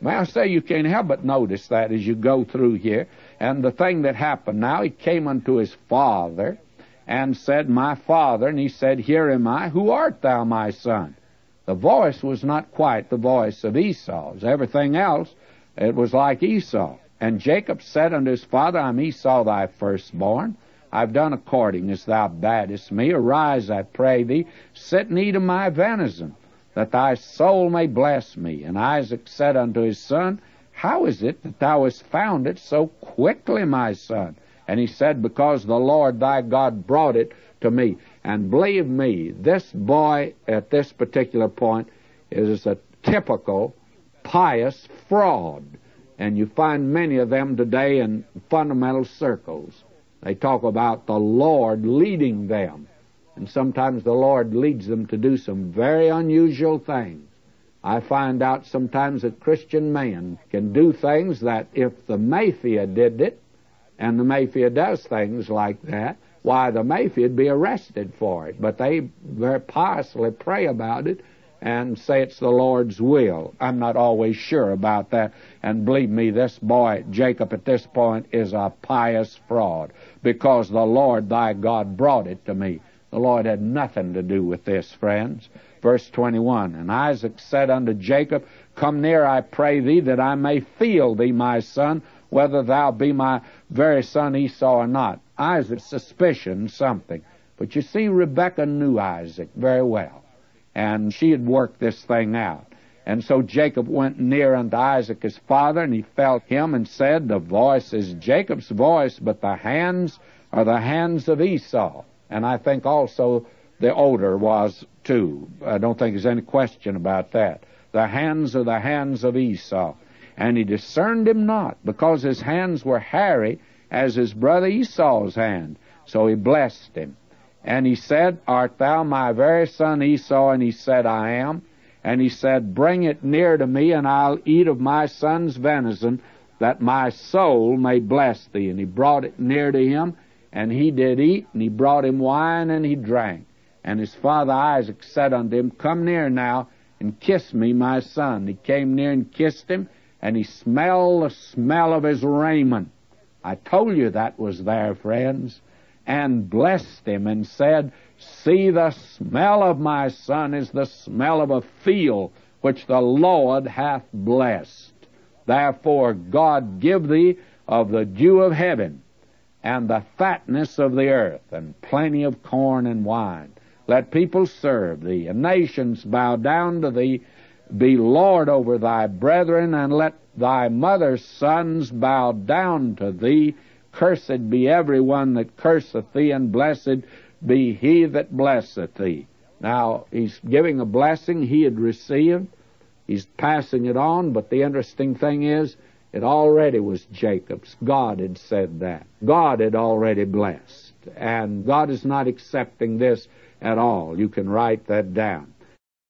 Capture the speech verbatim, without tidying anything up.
Well, I say you can't help but notice that as you go through here. And the thing that happened now, he came unto his father and said, My father. And he said, Here am I. Who art thou, my son? The voice was not quite the voice of Esau's. Everything else, it was like Esau. And Jacob said unto his father, I'm Esau thy firstborn. I've done according as thou badest me. Arise, I pray thee, sit and eat of my venison, that thy soul may bless me. And Isaac said unto his son, How is it that thou hast found it so quickly, my son? And he said, Because the Lord thy God brought it to me. And believe me, this boy at this particular point is a typical pious fraud. And you find many of them today in fundamental circles. They talk about the Lord leading them. And sometimes the Lord leads them to do some very unusual things. I find out sometimes that Christian men can do things that if the Mafia did it, and the Mafia does things like that, why, the Mafia would be arrested for it. But they very piously pray about it and say it's the Lord's will. I'm not always sure about that. And believe me, this boy, Jacob, at this point, is a pious fraud, because the Lord thy God brought it to me. The Lord had nothing to do with this, friends. Verse twenty-one, And Isaac said unto Jacob, Come near, I pray thee, that I may feel thee, my son, whether thou be my very son Esau or not. Isaac suspicioned something. But you see, Rebekah knew Isaac very well, and she had worked this thing out. And so Jacob went near unto Isaac his father, and he felt him and said, The voice is Jacob's voice, but the hands are the hands of Esau. And I think also the odor was too. I don't think there's any question about that. The hands are the hands of Esau. And he discerned him not, because his hands were hairy as his brother Esau's hand. So he blessed him. And he said, Art thou my very son Esau? And he said, I am. And he said, Bring it near to me, and I'll eat of my son's venison, that my soul may bless thee. And he brought it near to him, and he did eat, and he brought him wine, and he drank. And his father Isaac said unto him, Come near now, and kiss me, my son. He came near and kissed him, and he smelled the smell of his raiment. I told you that was there, friends. And blessed him, and said, See, the smell of my son is the smell of a field which the Lord hath blessed. Therefore God give thee of the dew of heaven, and the fatness of the earth, and plenty of corn and wine. Let people serve thee, and nations bow down to thee. Be Lord over thy brethren, and let thy mother's sons bow down to thee. Cursed be every one that curseth thee, and blessed be he that blesseth thee. Now, he's giving a blessing he had received. He's passing it on, but the interesting thing is, it already was Jacob's. God had said that. God had already blessed. And God is not accepting this at all. You can write that down.